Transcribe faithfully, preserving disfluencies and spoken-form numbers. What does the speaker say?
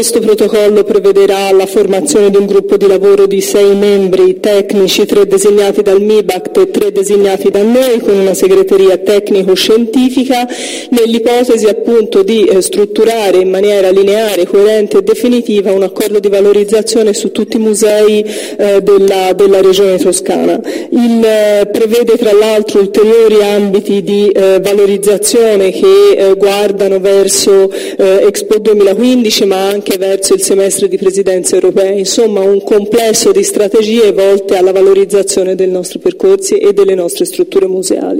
Questo protocollo prevederà la formazione di un gruppo di lavoro di sei membri tecnici, tre designati dal MIBACT e tre designati da noi, con una segreteria tecnico-scientifica, nell'ipotesi appunto di eh, strutturare in maniera lineare, coerente e definitiva un accordo di valorizzazione su tutti i musei eh, della, della regione toscana. Il eh, prevede tra l'altro ulteriori ambiti di eh, valorizzazione che eh, guardano verso eh, Expo duemilaquindici, ma anche verso il semestre di presidenza europea, insomma un complesso di strategie volte alla valorizzazione dei nostri percorsi e delle nostre strutture museali.